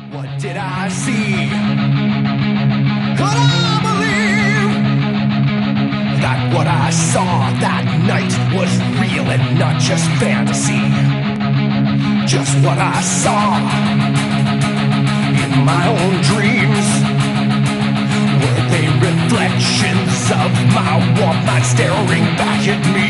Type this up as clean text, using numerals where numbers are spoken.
What did I see? Could I believe that what I saw that night was real and not just fantasy? Just what I saw in my own dreams. Were they reflections of my warm mind staring back at me?